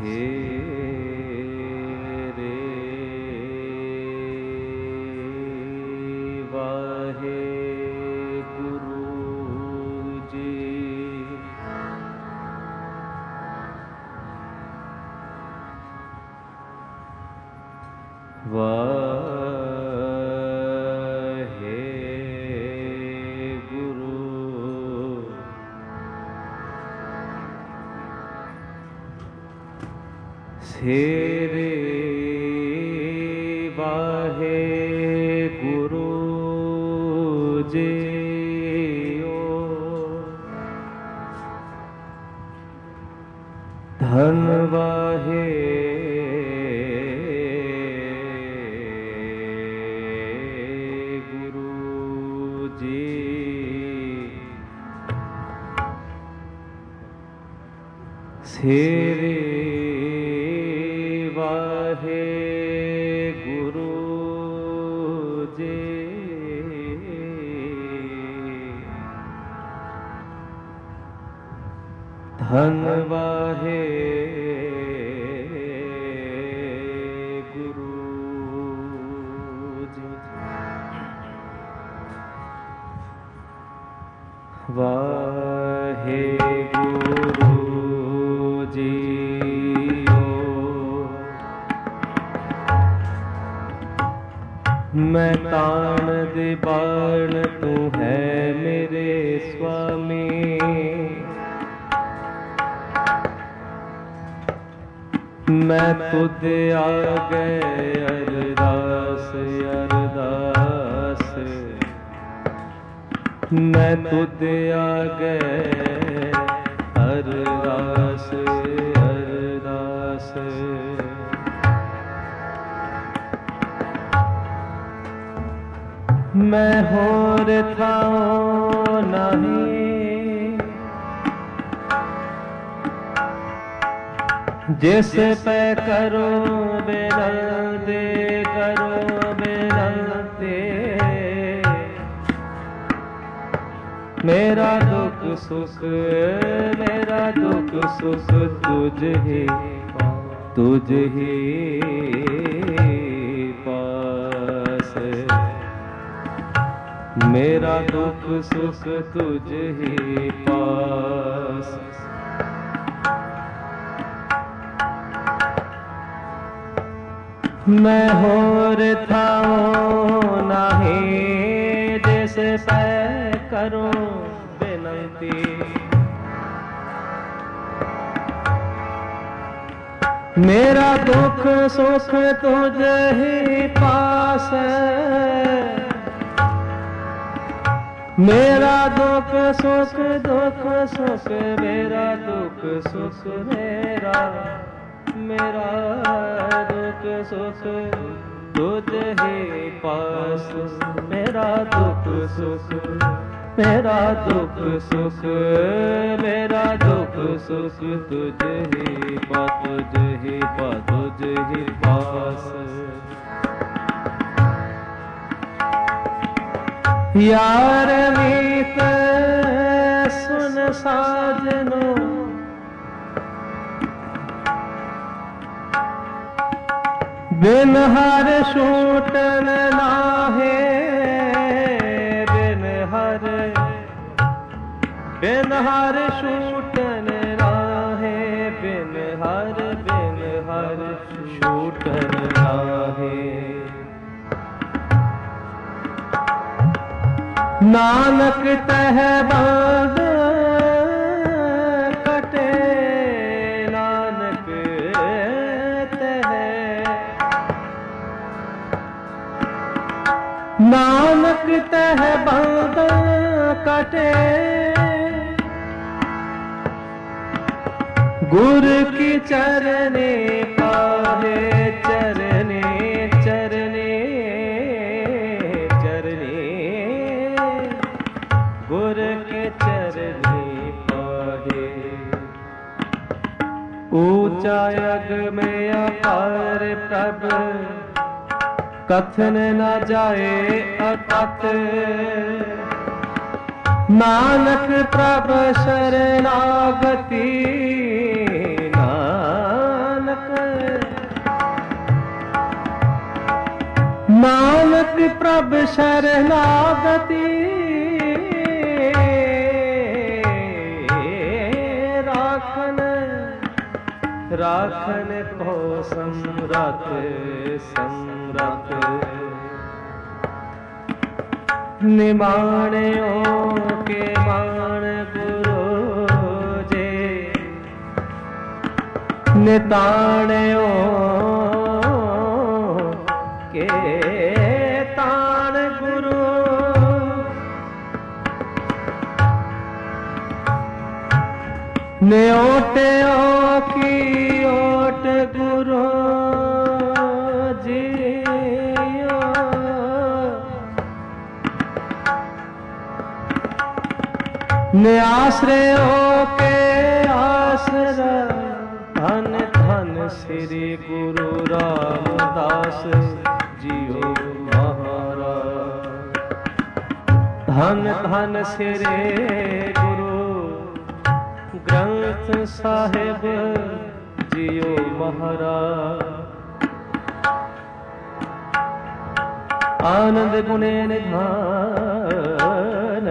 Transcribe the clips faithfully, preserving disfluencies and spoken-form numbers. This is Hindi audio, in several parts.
ਸੇਰੇ ਵਾਹਿਗੁਰੂ ਜੀਓ। ਧੰਨ ਵਾਹਿਗੁਰੂ ਜੀ। ਸੇਰੇ ਵਾਹਿਗੁਰੂ ਜੀ। ਧੰਨ ਵਾਹਿਗੁਰੂ ਜੀ। ਵਾਹਿਗੁਰੂ ਜੀਓ। ਮੈਂ ਤਾਣ ਦੇ ਬਾਣ ਤੂੰ ਹੈ ਮੇਰੇ ਸੁਆਮੀ। ਮੈਂ ਤੁਧ ਆਗੇ ਅਰਦਾਸ ਅਰਦਾਸ। ਮੈਂ ਤੁਧ ਆਗੇ ਅਰਦਾਸ ਅਰਦਾਸ। ਮੈਂ ਹੋਰ ਥਾਂ ਨਹੀਂ ਜਿਸ ਪੈ ਕਰੋ ਬੇਨੰਤੇ ਕਰੋ ਬੇਨੰਤੇ। ਮੇਰਾ ਦੁੱਖ ਸੁਖ ਮੇਰਾ ਦੁੱਖ ਸੁਖ ਤੁਝ ਹੀ ਤੁਝ ਹੀ ਪਾਸ। ਮੇਰਾ ਦੁੱਖ ਸੁਖ ਤੁਝ ਹੀ ਪਾਸ। ਮੈਂ ਹੋਰ ਥਾਂ ਨਹੀਂ ਜਿਸ ਪੈ ਕਰੋ ਬੇਨੰਤੀ। ਮੇਰਾ ਦੁੱਖ ਸੁਖ ਤੁਝ ਹੀ ਪਾਸ। ਮੇਰਾ ਦੁੱਖ ਸੁਖ ਦੁੱਖ ਸੁਖ ਮੇਰਾ ਦੁੱਖ ਸੁਖ ਮੇਰਾ ਮੇਰਾ ਦੁੱਖ ਸੁਖ ਤੁਝ ਹੀ ਪਾਸ। ਮੇਰਾ ਦੁੱਖ ਸੁਖ ਮੇਰਾ ਦੁੱਖ ਸੁਖ ਮੇਰਾ ਦੁੱਖ ਸੁਖ ਤੁਝ ਹੀ ਪਾ ਤੁਝ ਹੀ ਪਾ ਤੁਝ ਹੀ ਪਾਸ। ਯਾਰ ਮੀਤ ਸੁਨ ਸਾਜਨੋ ਬਿਨ ਹਰ ਛੂਟਨ ਨਾਹੇ। ਬਿਨ ਹਰ ਬਿਨ ਹਰ ਛੂਟਨ ਨਾਹੇ। ਬਿਨ ਹਰ ਬਿਨ ਹਰ ਛੂਟਨ ਨਾਹੇ। ਨਾਨਕ ਤਹ ਬੰਦ ਕਟੇ ਨਾਨਕ ਤਹ। ਨਾਨਕ ਤਹ ਬੰਦ ਕਟੇ ਗੁਰ ਕੀ ਚਰਨੇ ਪਾਹੇ। ਚਰਨੇ ਚਰਨੇ ਗੁਰ ਕੇ ਚਰਨੀ ਪਾਹੇ। ਊਚਾ ਅਗ ਮੈਂ ਅਪਾਰ ਪ੍ਰਭ ਕਥਨ ਨ ਜਾਏ ਅਕਥ। ਨਾਨਕ ਪ੍ਰਭ ਸ਼ਰਨਾਗਤੀ ਨਾਨਕ नानक प्रभ शरणागति राखन राखन को समरथ समरथ निमाणियों के मान गुरु जे निताणियों के ताण गुरु न्योटियों की ओट गुरु जियो ने आश्रयों के आसरा धन धन श्री गुरु रामदास जियो महाराज धन धन श्री गुरु ग्रंथ साहिब जियो महाराज आनंद गुणे निधान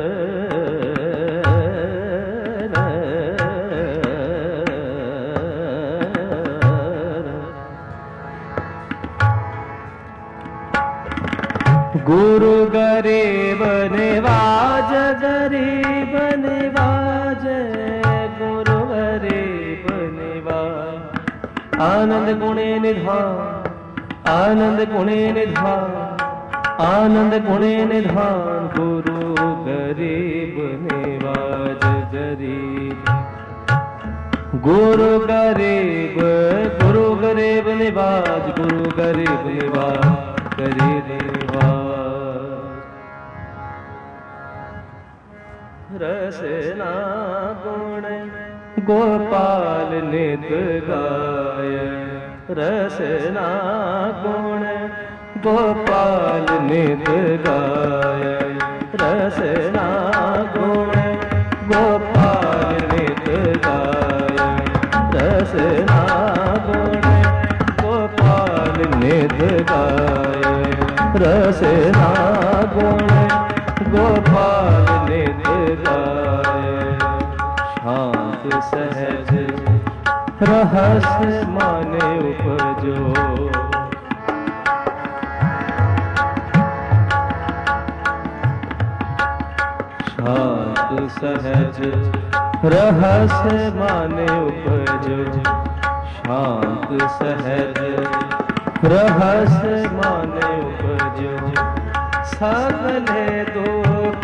गुरु गरीब निवाज गरीब निवाज गुरु गरीब निवाज आनंद गुणे निधान आनंद गुणे निधान आनंद गुणे निधान गुरु गरीब निवाज गरीब गुरु गरीब गुरु गरीब निवाज गुरु गरीब निवाज गरीब निवाज रसना गुण गोपाल नित गाय रसना गुण गोपाल नित गाय रसना गुण गोपाल नित गाय रसना गुण गोपाल नित गाय रसना गुण गोपाल नित गाय शांत सहज रहस्य माने उपजो शांत सहज रहस्य माने उपजो शांत सहज रहस्य माने उपजो सगले दुख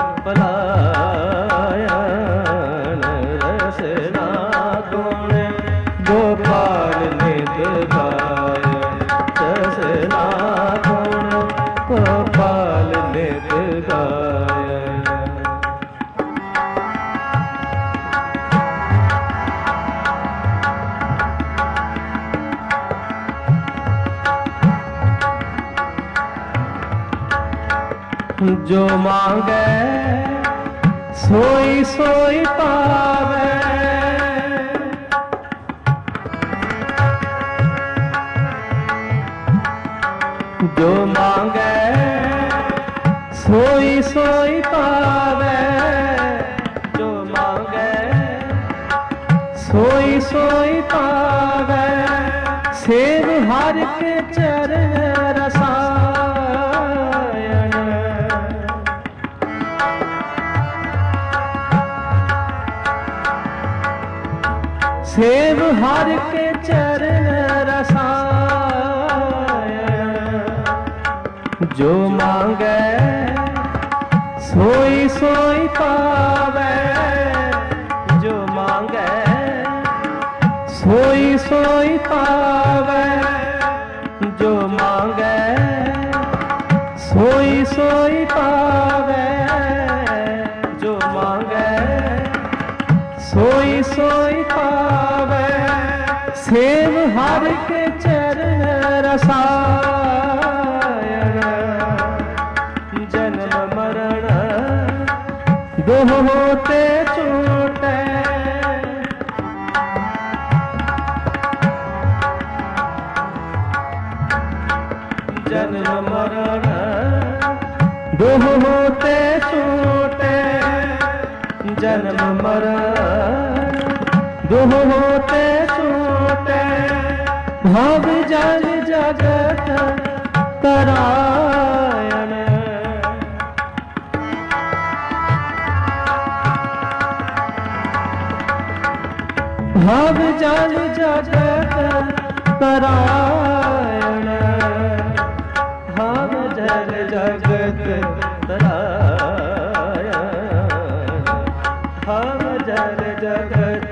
पलायन रसना गुण गोपाल नित गाय रसना गुण गोपाल नित गाय जो मांगे सोई सोई पावे जो मांगे सोई सोई पावे जो मांगे सोई सोई पावे सेव हर के चरण रसायन सेव हर के चरण रसायन जो मांगे सोई सोई पावे जो मांगे सोई सोई पावे जो मांगे सोई सोई पावे जो मांगे सोई सोई पावे सेव हर के चरण रसायन जन्म मरण दोह होते छूटे जन्म जन्म मरण दुह होते छूटे, जन्म मरण दुह होते छूटे, भव जल जगत तरायण। भव जल जगत तरायण, भव जल जगत तरायण, भव जल जगत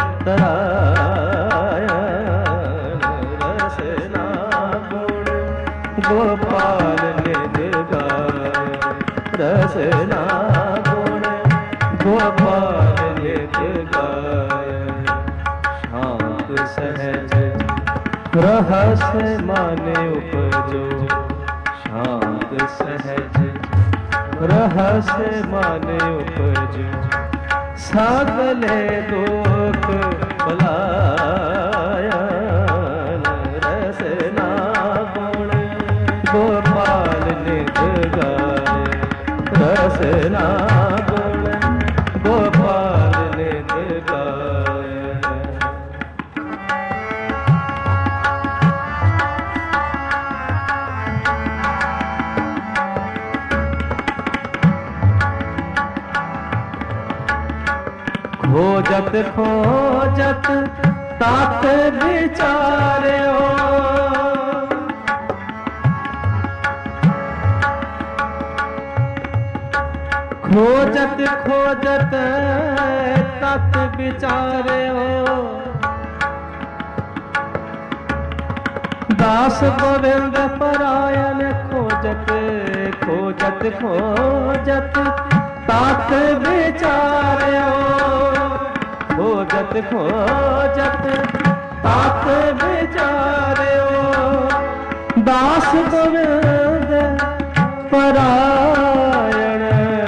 तरायण। रसना गुण गोपाल निज गाय, रसना गुण गोपाल निज गाय। शांत सहज रहस्य माने उपजो, शांत सहज रहस्य माने उपजो, सगले दुख पलायन। रसना गुण गोपाल निज गाय, रसना गुण गोपाल निज गाय। खोजत खोजत तात विचार्यो, खोजत खोजत तात विचार्यो, दास गोविंद परायण। खोजत खोजत खोजत तात विचार्यो, खोजत खोजत तात विचार्यो, दास गोविंद परायण,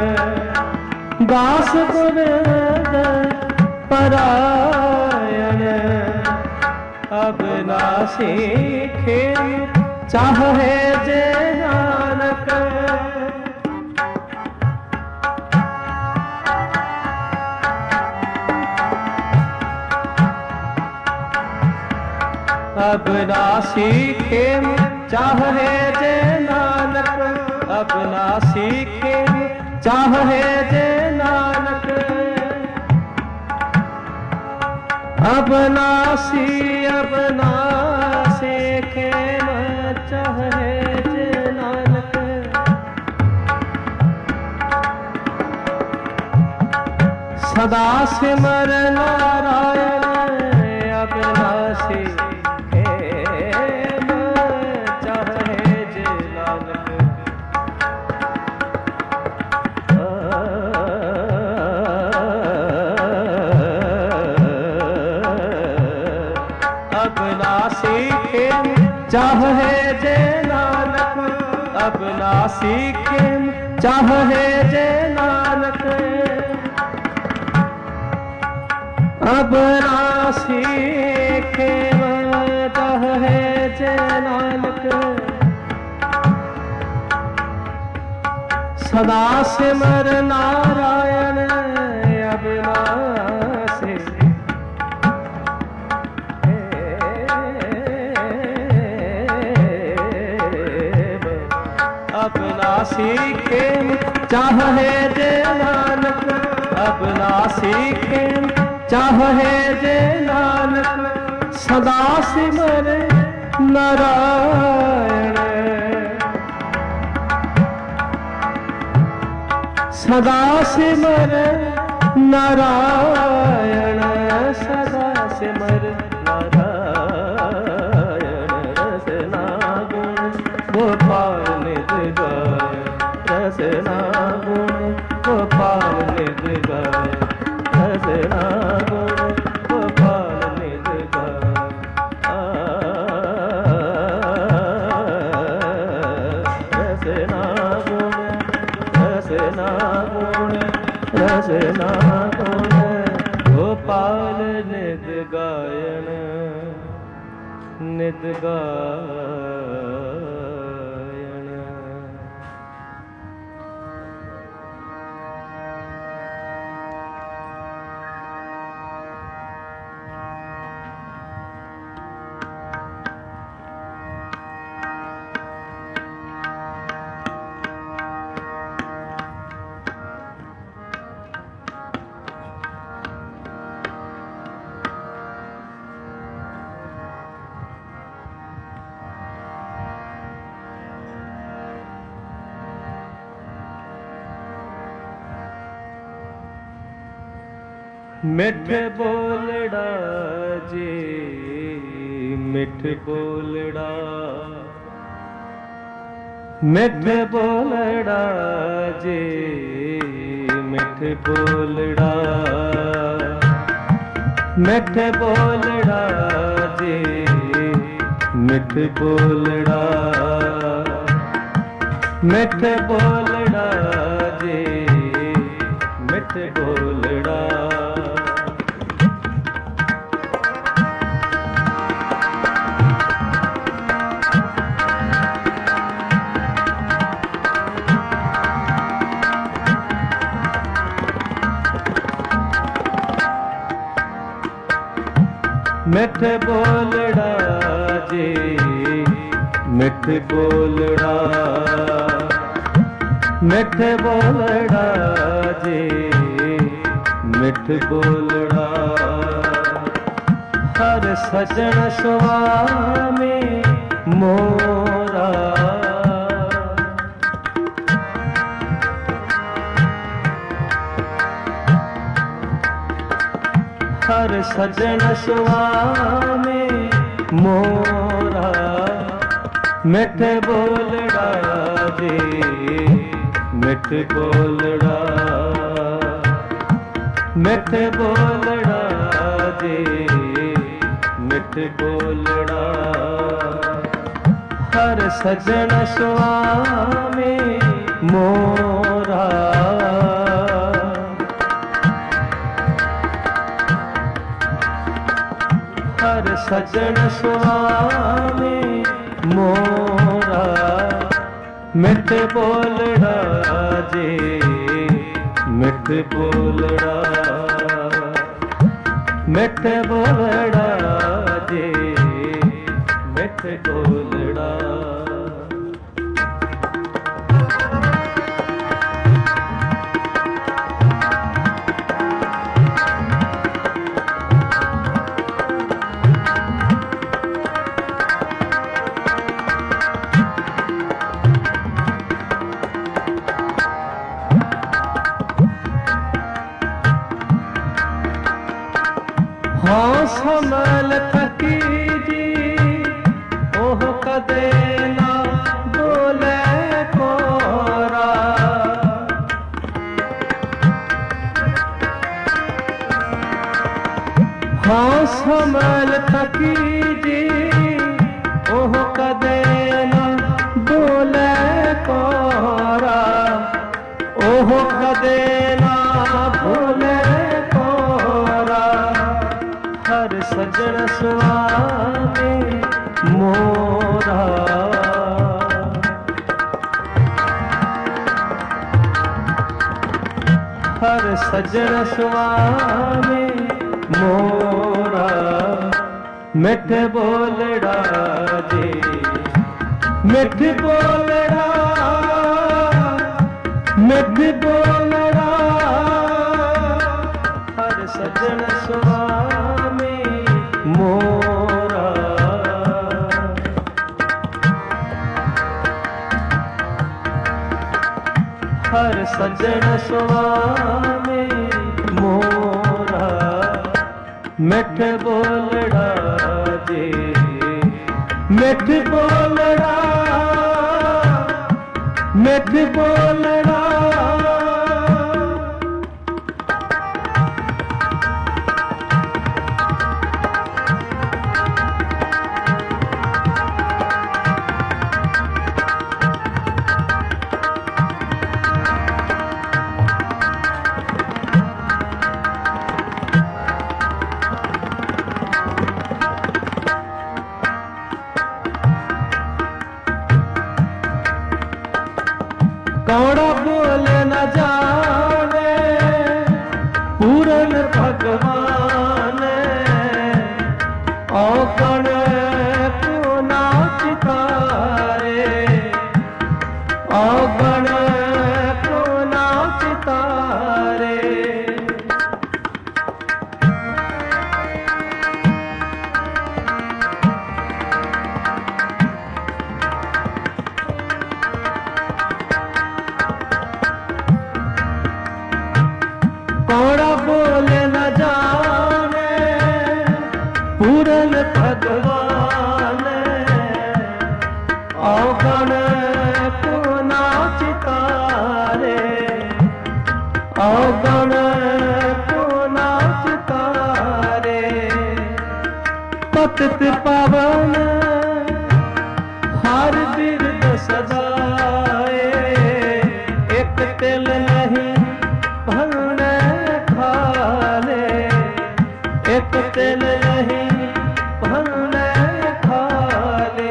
दास गोविंद परायण। अब ना सीखे चाहे जे नानक, अब ना सीखे चाहे जे नानक, अब ना सीखे चाहे जे नानक। अब ना सी अब ना सीखे न चाहे जे नानक। सदा सिमर नारायण, अब ना सी चाहे जे नानक, अब ना सीखे चाहे जे नानक। अब ना सीखे चाहे जे नानक। सदा सिमर नारायण, अब ना अपना सीखे चाहे जे नानक, अपना सीखे चाहे जे नानक। सदा सिमर नारायण, सदा सिमर नारायण, सदा सिमर नारायण। रसना गुण गोपाल निज गाय, रसना गुण गोपाल निज गाय, रसना गुण गोपाल निज गाय। रसना गुण रसना गुण रसना गुण गोपाल निज गायन, निज गायन। मिठ बोलड़ा जी मिठ बोलड़ा मिठ बोलड़ा जी मिठ बोलड़ा मिठ बोलड़ा जी मिठ बोलड़ा मिठ बोलड़ा जी मिठ बोलड़ा मिठ बोलड़ा जी मिठ बोलड़ा मिठ बोलड़ा जी मिठ बोलड़ा हर सजन स्वामी मोरा हर सजन स्वामी मोरा मिठ बोलड़ा जी मिठ बोलड़ा मिठ बोलड़ा जी मिठ बोलड़ा हर सजन स्वामी मोरा हर सजन स्वामी मोरा मिठ बोलड़ा जी मिठ बोलड़ा मिठ बोलड़ा जी मिठ बोलड़ा हाँ संभल थकी जी ओह कदे ना बोले कोरा हाँ संभल थकी जी ओह कदे ना बोले कोरा ओह कदे ना बोले हर सजन स्वामी मोरा हर सजन स्वामी मोरा मिठ बोलड़ा जी मिठ बोलड़ा मिठ बोलड़ा हर सजन स्वामी मोरा हर सजन स्वामी मोरा मिठ बोलड़ा जी मिठ बोलड़ा मिठ बोलड़ा कौड़ा बोल न जावे पूरन भगवान औकण को नाच तारे औकण को नाच तारे कौड़ा बोल न जा पतित पावन हर बिरद सजाए, एक तिल नहीं भरने खाले, एक तिल नहीं भरने खाले।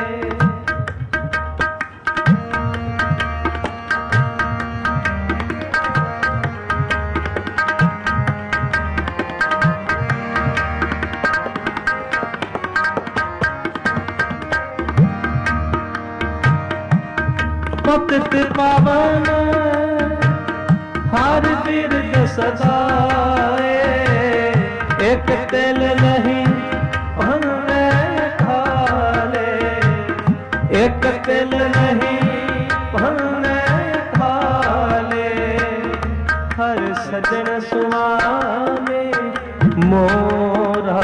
पतित पावन हर बिरद सजाए, एक तिल नहीं भरने खाले, एक तिल नहीं भरने खाले। हर सजन सुहाने मोरा,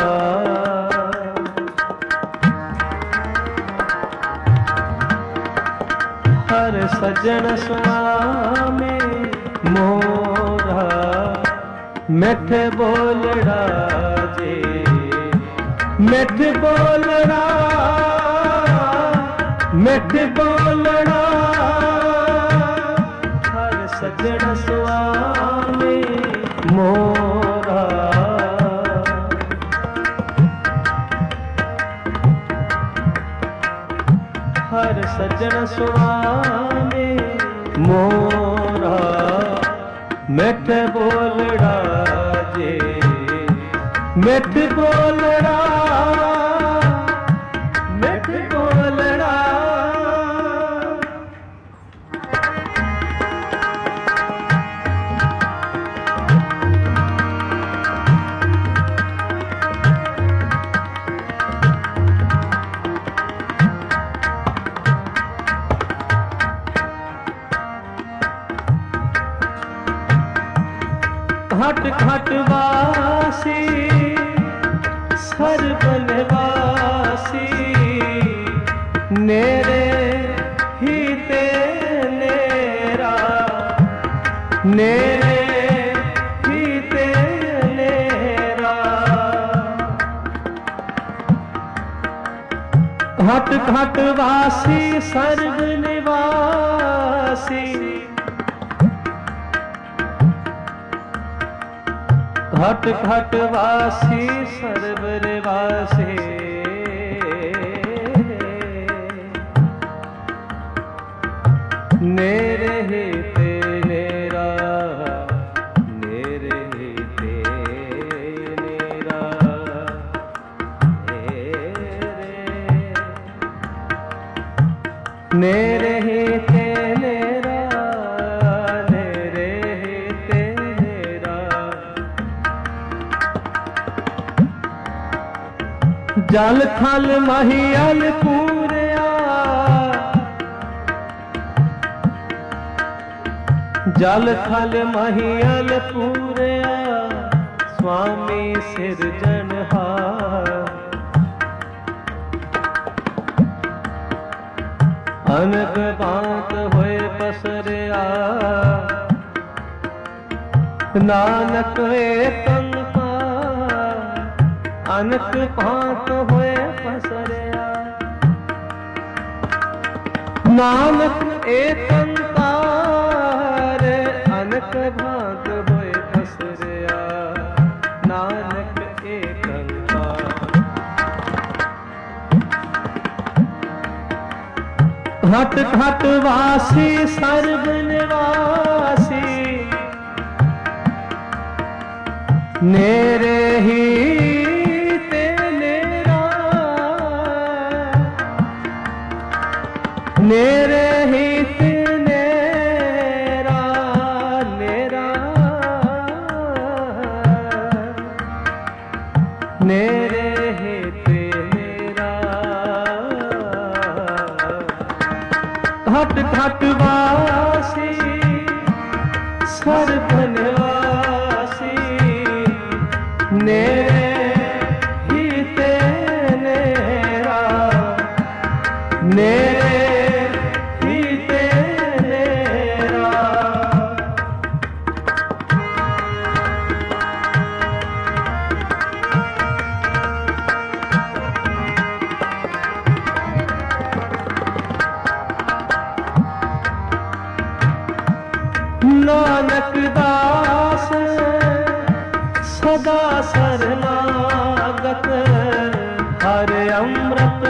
हर सजन स्वामी मोरा, मिठ बोलड़ा जे, मिठ बोलड़ा, मिठ बोलड़ा। हर सजन स्वामी मोरा, हर सजन स्वामी मोरा, मिठ बोलड़ा जे, मिठ बोलड़ा, मिठ बोलड़ा। घट घट वासी सर्वनवासी, नेरे ही ते नेरा, नेरे ही ते नेरा। घट घट वासी सर्वनिवासी, घट घट वासी सर्वनिवासी। नेरे ही ते नेरा, नेरे ही ते नेरा, नेरे ही ते नेरा, नेरे ही ते नेरा। जल थल महियल पूरिया, जल थल महियल पूरिया, स्वामी सिरजनहार। अनक बात होए पसरिया, नानक एकंकार। अनक भांत होए पसरिया, नानक एकंकार। अनक भांत होए पसरिया, नानक एकंकार। घट घट वासी सर्वनिवासी, नेरे ही ते नेरा, नेरे ही ते नेरा, नेरा, नेरे ही ते नेरा। घट घट वासी सर्वनिवासी, नेरे ही ते नेरा, नेरे नानक दास सदा शरणागत हर अमृत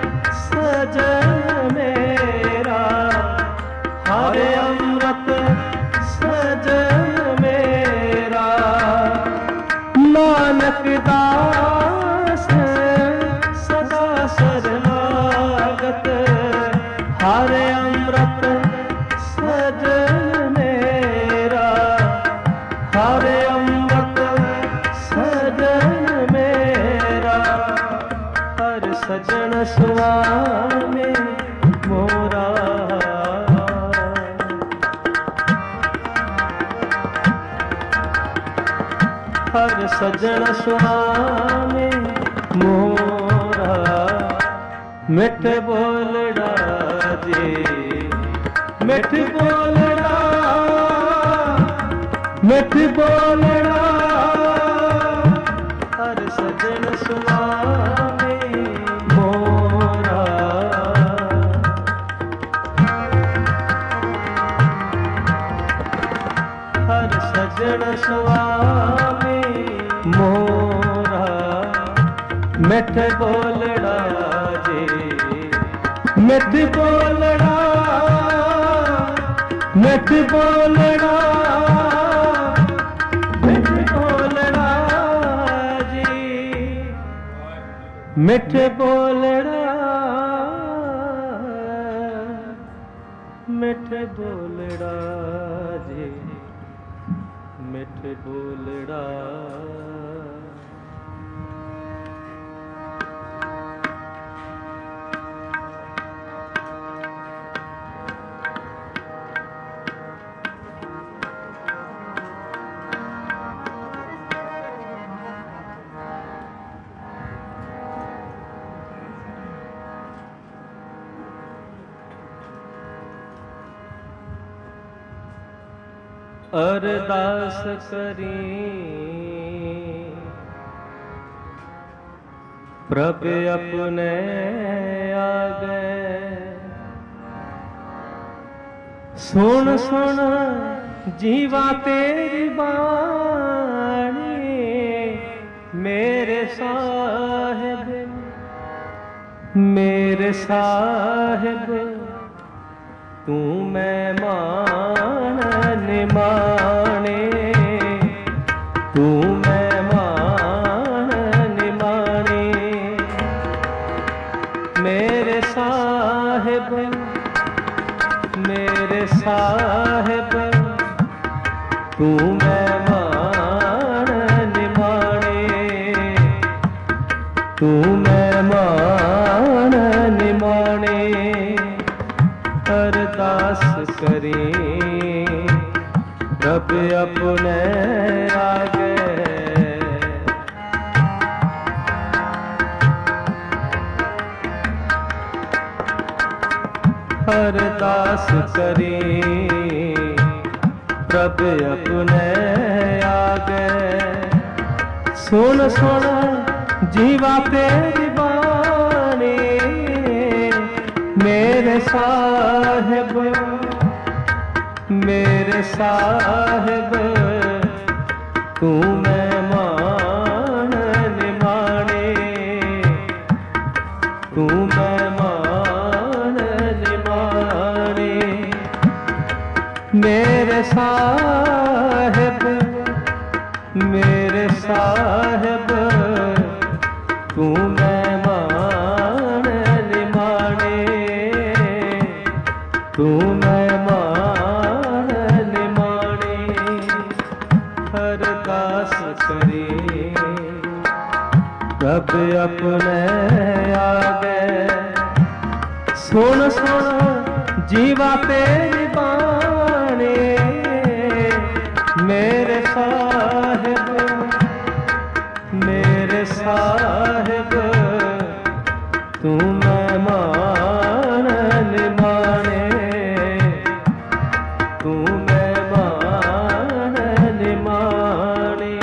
सजन मेरा, हर अमृत सजन मेरा। नानक दास सदा शरणागत हर अमृत सजन मेरा, हर अमृत सजन मेरा। हर सजन स्वामी मोरा, हर सजन स्वामी मोरा। मिठ बोलड़ा जी, मिठ बोलड़ा, मिठ बोलड़ा। हर सजन स्वामी मोरा। हर सजन स्वामी मोरा। मिठ बोलड़ा जी, मिठ बोलड़ा, मिठ बोलड़ा, मिठ बोलड़ा जी, मिठ बोलड़ा, मिठ बोलड़ा जी, मिठ बोलड़ा। अरदास करी प्रभु अपने आगे, सुन सुन जीवा तेरी बाणी। मेरे साहिब, मेरे साहिब, तू मेहमान निमाने, तू मेहमान निमाने। मेरे साहिब, मेरे साहिब, तू मेहमान निमाने, तू मेहमान निमाने। अरदास करी रब अपने आगे, अरदास करी रब अपने आगे। सुन सुन जीवा तेरी बानी। मेरे साहिब, मेरे साहिब, तू मेहमान निमाने, तू मेहमान निमाने। मेरे साहिब, मेरे साहिब, तू मेहमान निमाने, तू मेहमान निमाने। अरदास करी रब अपने आगे। सुन सुन जीवा तेरी बानी। मेरे साहिब, मेरे साहिब, तू मेहमान निमाने, तू मेहमान निमाने।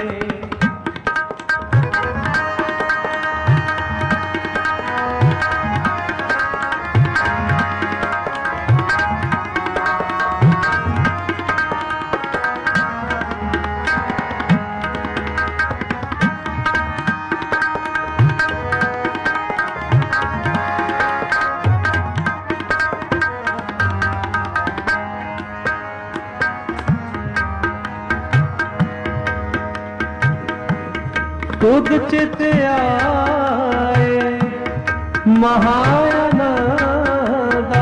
तुद चित आए महानंदा,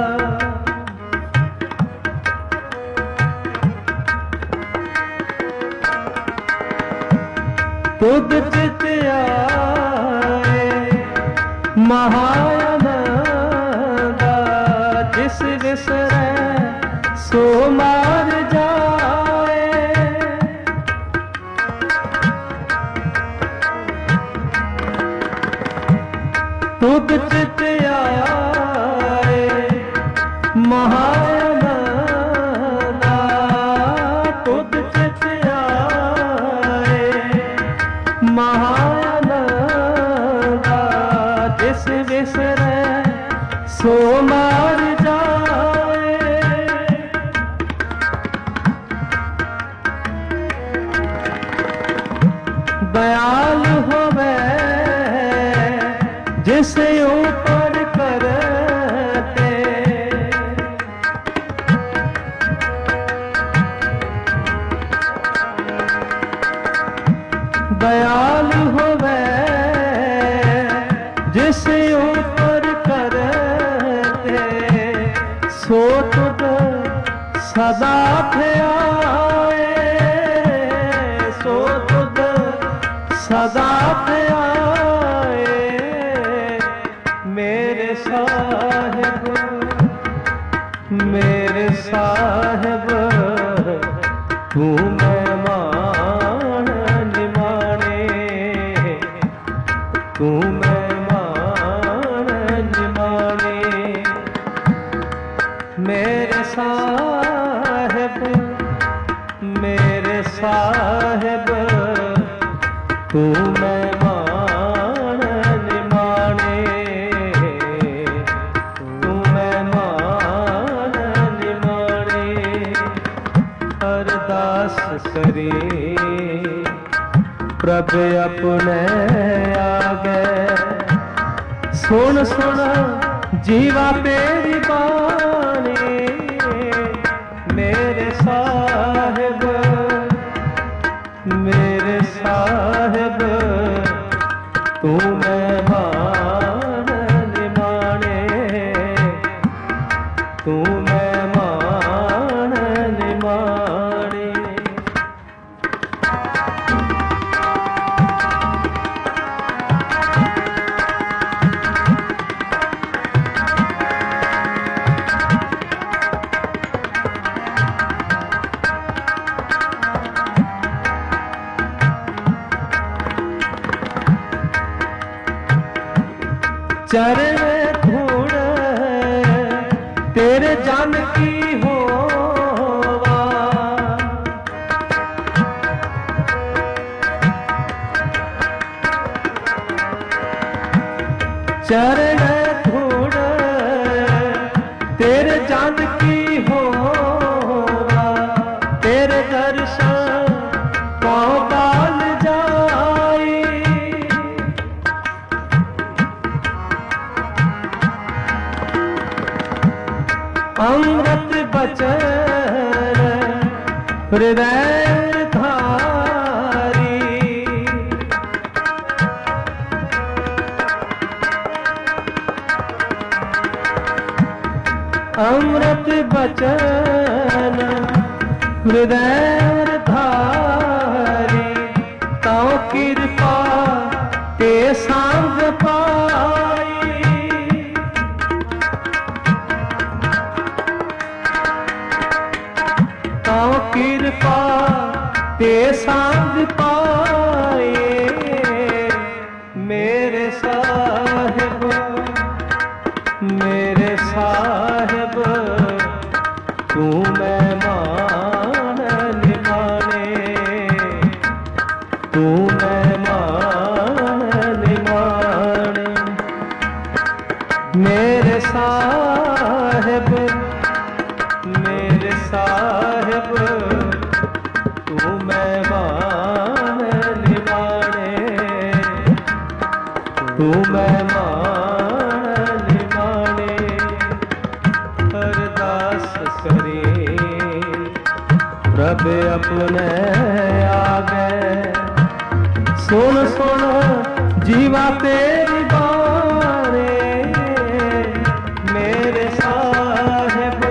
तुद चित आए महानंदा, जिस विसरै सो मार जाए। तुद चित आए महानंदा, तुद चित आए महानंदा, जिस विसरै सो मार जाए। दयाल होवे जिस ऊपर करते, दयाल होवे जिस ऊपर करते, सो तुद सदा ध्याए, सो तुद सदा ध्याए। मेरे साहिब मेरे साहिब तू मेहमान निमाने, तू मेहमान निमाने। मेरे साहिब मेरे साहिब तू मेहमान निमाने, तू मेहमान निमाने। अरदास करी प्रभ अपने आगे, सुन सुन जीवा तेरी बानी। मेरे साहिब मेरे साहिब तू मेहमान निमाने, तू मेहमान निमाने। चरण धूड़ तेरे जन की होवा, चरण धूड़ तेरे जन की होवा, तेरे दर्शन को बाल जाई। अमृत बचन हृदय धारी, अमृत बचन हृदय धारी। ताऊ कृपा ते सांग पाई, ताऊ कृपा ते सांग पाए। मेरे साहिब मेरे साहिब तू मेहमान निमाने, तू मेहमान निमाने। मेरे साहिब मेरे साहिब तू मेहमान निमाने, तू मेहमान निमाने। अरदास करी प्रभ अपने आगे, सुन सुन जीवा तेरी बाणे, मेरे साहिब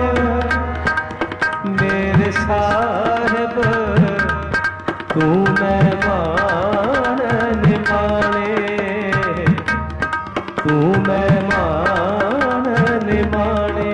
मेरे साहिब तू मेहमान निमाणे, तू मेहमान निमाणे।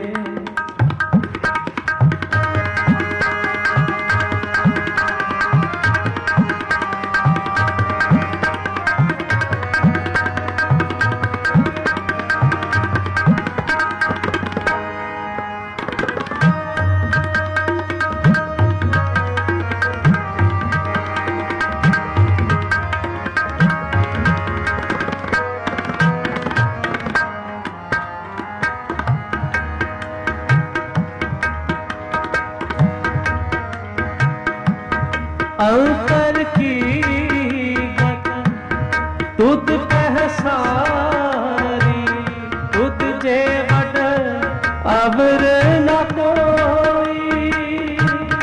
अंतर की तुद पहसारी, तुद जे वड अवर न कोई,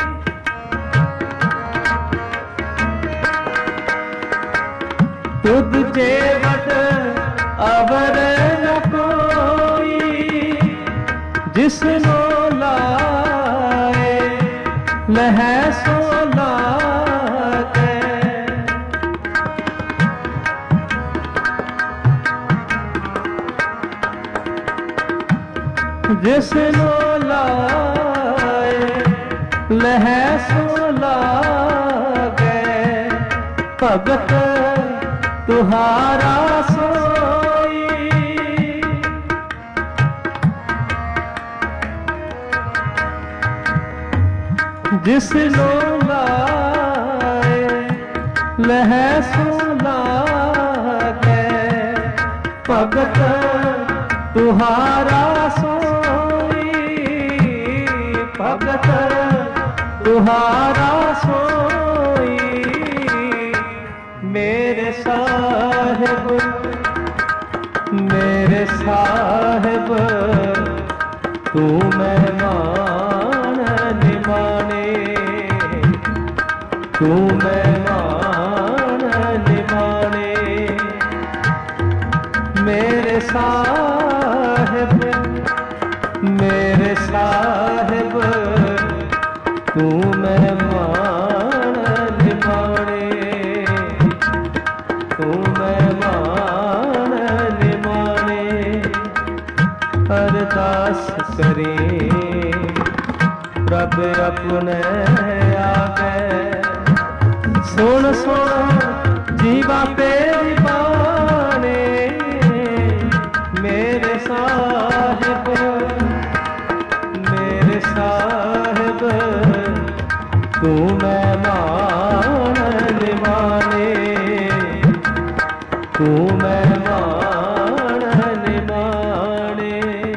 तुद जे वड अवर न कोई, जिसनो लाए लह सो जिसनो लाए लह सो लागे, भगत तुहारा सोई। जिसनो लाए लह सो लागे, भगत तुहारा भगत तुहारा सोई। मेरे साहिब मेरे साहिब तू मेहमान निमाने, तू मेहमान निमाने। मेरे साहिब मेरे साहिब तू मेहमान निमाने, तू मेहमान निमाने। अरदास करें प्रभ अपने आगे, सुन सुन जीवा तेरी बाणे। मेरे साहिब मेरे साहिब तू मेहमान निमाने, तू मेहमान निमाने।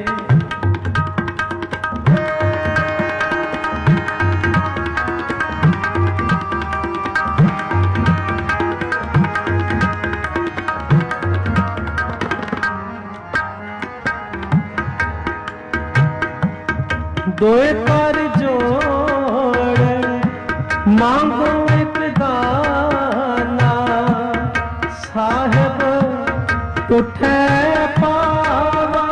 दोए कर जोड़ मांगो एक दाना, साहिब उठे पावा।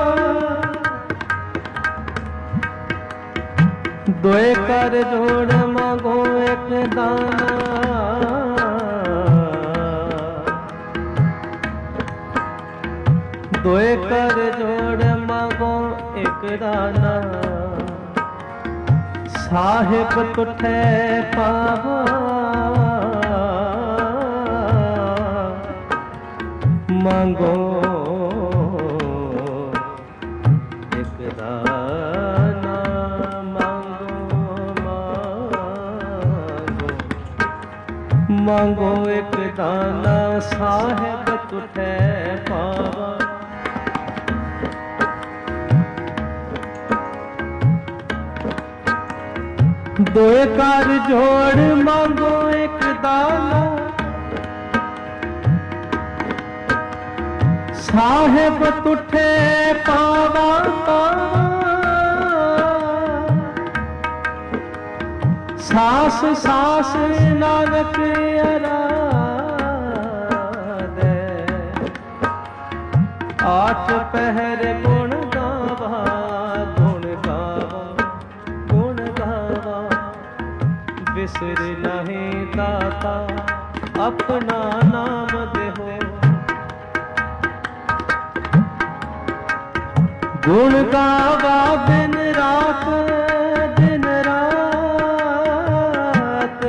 दोए कर जोड़ मांगो एक दाना, दोए कर जोड़ मांगो एक दाना, साहिब तुठे पावा। मांगो एक दाना, मांगो मांगो मांगो एक दाना, साहिब तुठे पावा। दोए कर जोड़ मांगो एक दाना, साहिब तुठे पावा पावा। सास सास नानक अराया, आठ पहर गुण गावा, गुण गावा, गुण गावा। बिसर नहीं दाता अपना नाम देहो। गुण गावा दिन रात, दिन रात,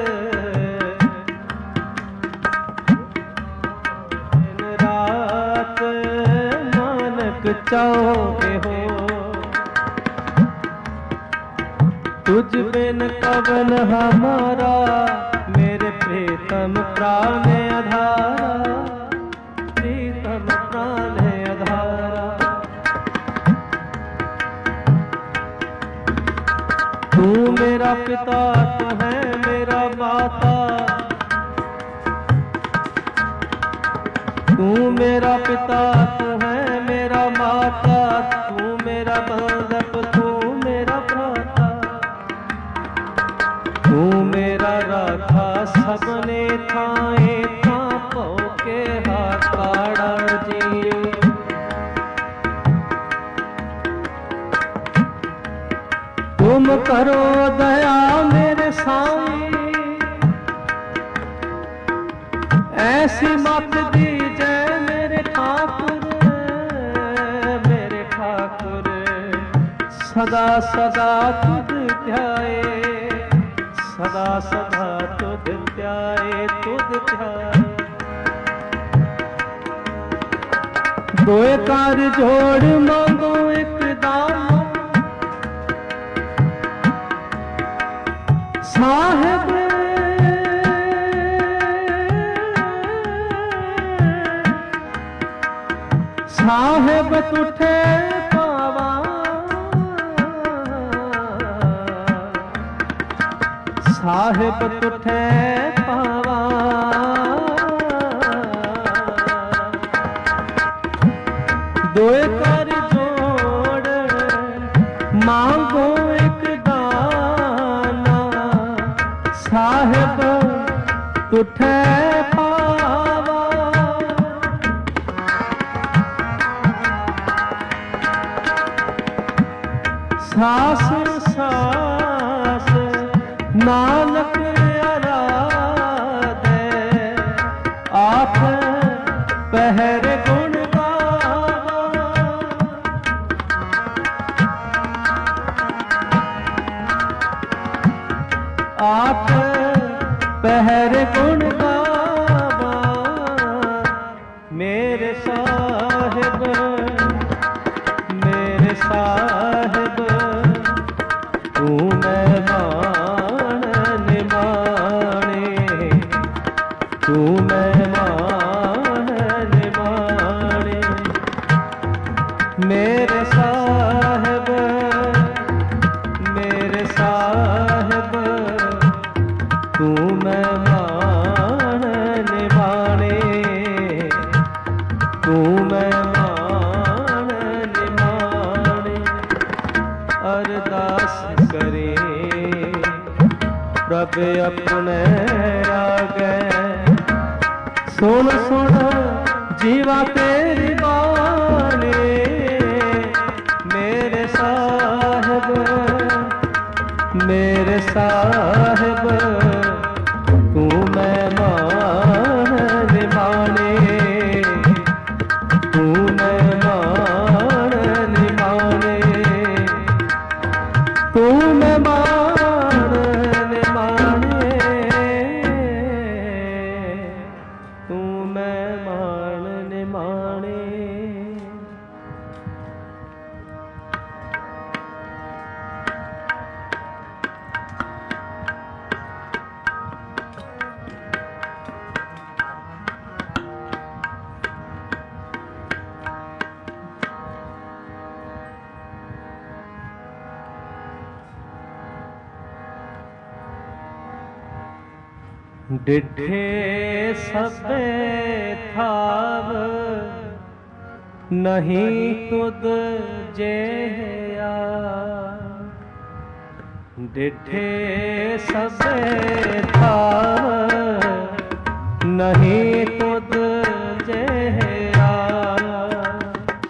दिन रात नानक चाहे हो। तुझ बिन कवन हमारा, मेरे प्रीतम प्राण आधारा, प्रीतम प्राण आधारा। तू मेरा पिता, तू है मेरा माता, तू मेरा पिता, तू है मेरा माता, तू मेरा बांधव, तू मेरा भ्राता, तू मेरा राखा सबने थाए थापो के हाकाड़ा जी। तुम करो दया मेरे साईं, ऐसी मत दीजे मेरे ठाकुर, मेरे ठाकुर। सदा सदा तुझ ध्याए, सदा सदा तुझ ध्याए, तुझ ध्याए। दो कार जोड़ मांगो एक दाना, साहिब साहिब तुठे पावा, साहिब तुठे पावा। दो कर जोड़ मांगो एक दाना, साहिब तुठे पावा। सास सास नानक आराधे, आप पहर गुण गावा। आप पहर गुण गावा। मेरे साहिब, मेरे साहिब, तू मेहमान निमाने, तू मेहमान निमाने। मेरे साहिब, मेरे साहिब, तू मेहमान निमाने, तू मेहमान निमाने। अरदास करे प्रभ अपने आगे, सुन सुन जीवा तेरी बानी। मेरे साहिब, मेरे साहिब, तू मेहमान निमाने, तू मेहमान निमाने, तू मेहमान निमाने, तू मेहमान निमाने। डिठे सबे थाव नहीं तुद जेया, डिठे सबे थाव नहीं तुद जेया।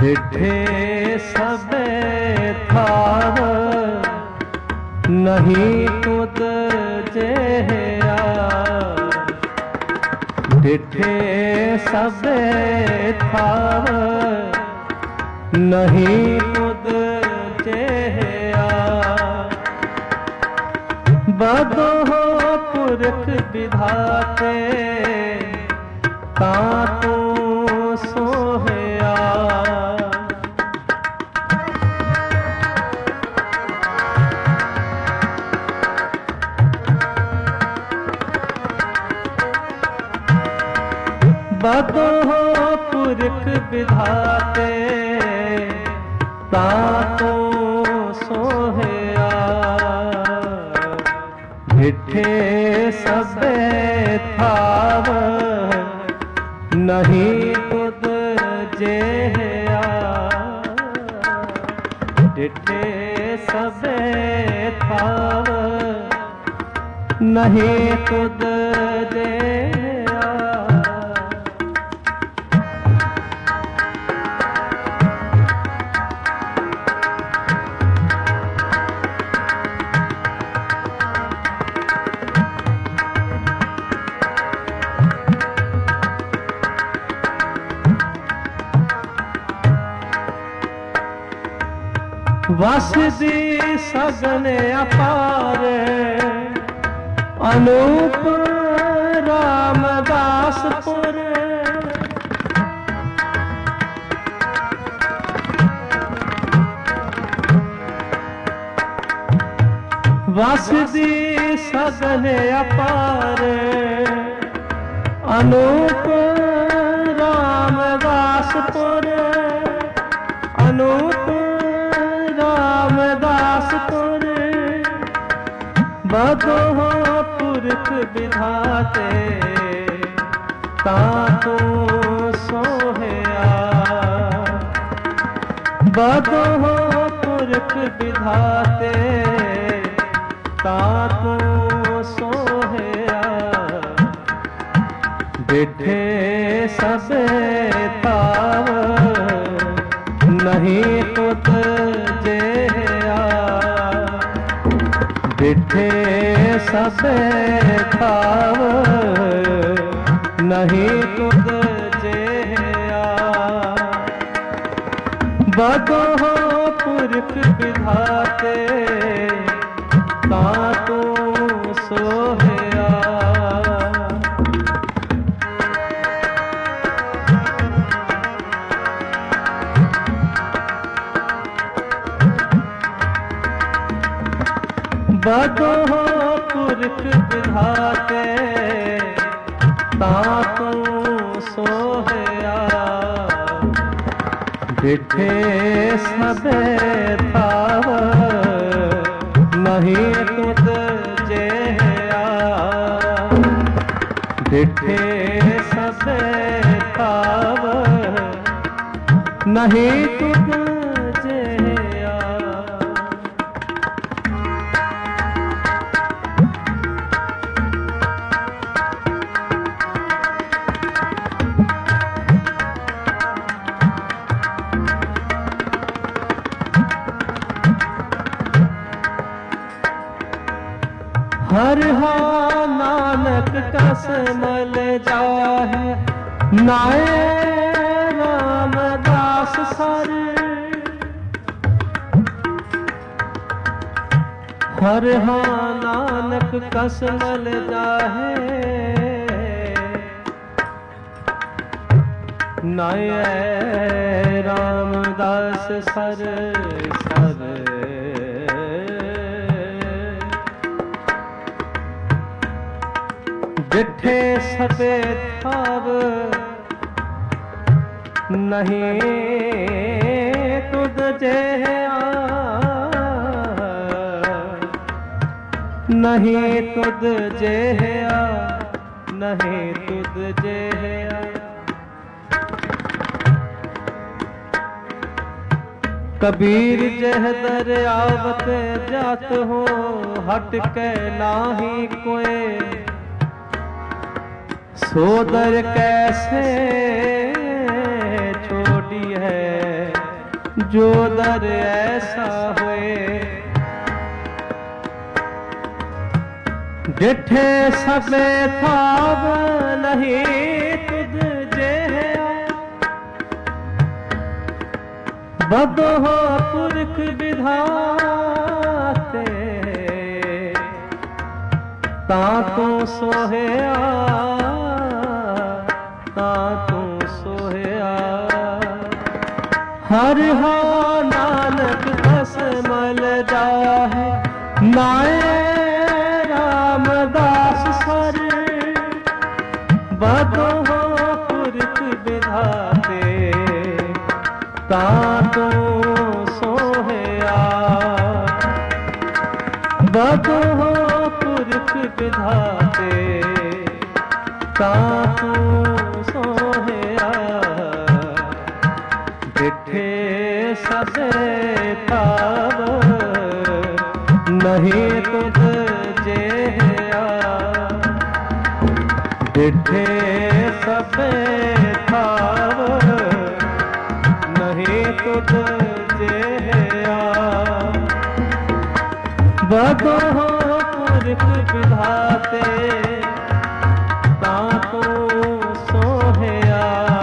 डिठे सबे थाव नहीं तुद जेया। डिठे सबे थाव नहीं तुद जेया। बदो पुरख विधाते तातू सोहया। बदो पुरख विधाते तातो सोहया। डिठे सबे थाव नहीं तुद जेया। डिठे सबे थाव नहीं तुद जेया। वसदी सगन अपार अनूप रामदासपुर। वसदी सगन अपार अनूप रामदासपुर। अनूप रामदासपुर बदो पुरख विधाते तातो सोहया। बदो पुरख विधाते तातो सोहया। डिठे सबे थाव नहीं तुद जेया। डिठे सबे थाव नहीं तुद जेया। बदो पुरख विधाते तातो सोहया। बदो पुरख विधाते तातो सोहया। डिठे सबे थाव नहीं तुद जेया। डिठे सबे थाव नहीं तुद जेया। हर हा नानक कस मल जाहे नाए रामदास सर। हर हा नानक कस मल जाहे नाए रामदास सर सर। डिठे सबे थाव नहीं तुद जेया। नहीं तुद जेया। नहीं तुद जेया। कबीर जह दर आवत जात हो हट के नाही कोई। सोदर कैसे छोड़ी है जो दर ऐसा होए। डिठे सबे थाव नहीं तुझ जेहा, बदो हो पुरख विधाते, तां तू सोहया तां तू सोहया। हर हा नानक बस मल जाहे, नाए रामदास सर, बदो हो पुरख विधाते, तां तू सोहया। बदो हो पुरख विधाते, तां तू सोहया। डिठे ससे थाव नहीं तुझ जेहा, डिठे ससे थाव नहीं तुझ जेहा। बदो हो पुरख विधाते, तां तू सोहया।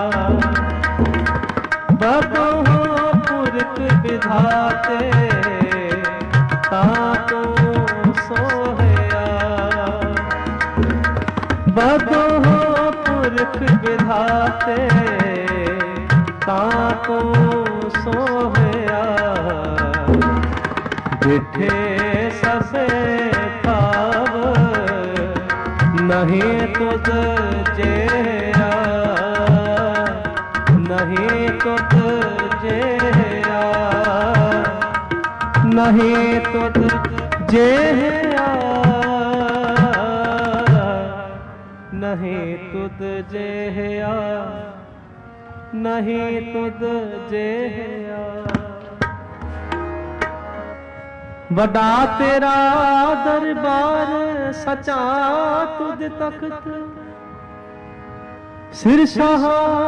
बदो हो पुरख विधाते, तां तू सोहया। बदो हो पुरख विधाते, तां तू सोहया। डिठे ससे थाव नहीं तुझ जेहा, नहीं तुझ जेहा, नहीं तुझ जेहा, नहीं तुझ जेहा, नहीं तुझ जेहा। वडा तेरा दरबार सचा तुझ तख्त, सिर शाह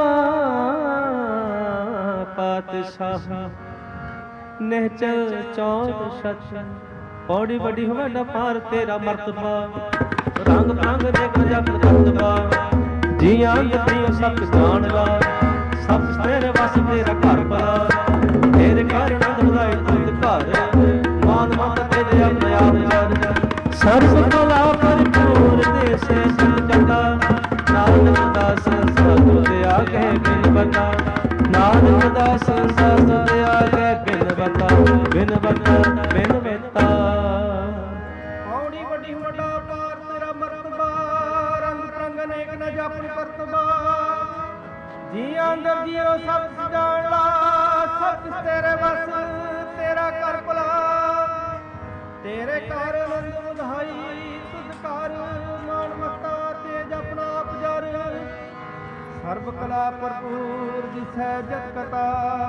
पातशाह निहचल चौद शत। पौड़ी बड़ी होवे पार तेरा मर्तबा, रंग रंग देख जग रतबा। जिया गतियों सब जान ला, सब तेरे बस तेरा घर भला। तेरे घर नंद बधाई तुझ घर, मान मत तेरे अपने आप चर। सर्व कला भरपूर देसे सत जगा, नानक दास साधु ते आगे बिन बता। नानक दास साधु ते आगे बिन बता, बिन बता बिन बता। पौड़ी बड़ी वड्डा पार तेरा मर्तबा, रंग रंग अनेक न जप करतबा। जिया अंदर जियो सब जान ला, सब तेरे बस तेरा कर भला। तेरे घर नंद बधाई तुझ घर, मान मता तेज अपना आप जर। सर्व कला भरपूर दिसै जत कता,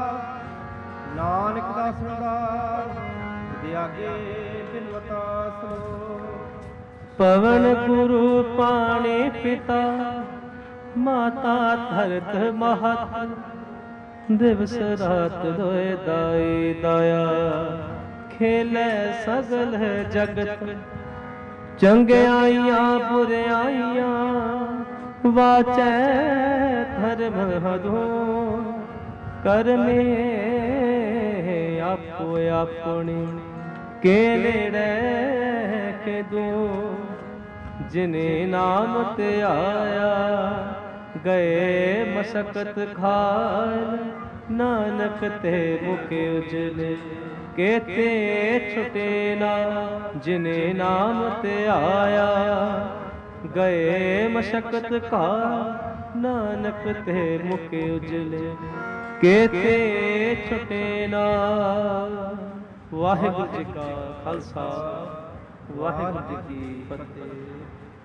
नानक दास दास दियागे बिनवता सलो। पवन गुरु पाणी पिता, माता धरत महत। दिवस रात दोए दाई दाया, खेले सगल जगत। चंगियाइयां बुरियाइयां, वाचै धर्म हदो। करमे आपो अपनी, के नेड़े के दो। जिने नाम ते आया, गए मशक्कत खाल। नानक ते मुके उजले, केते छुटे ना। जिने नाम ते आया, गए मशक्कत खाल। नानक ते मुके उजले, केते छुटे ना। वाहिगुरू जी का खालसा, वाहिगुरू जी की फतेह।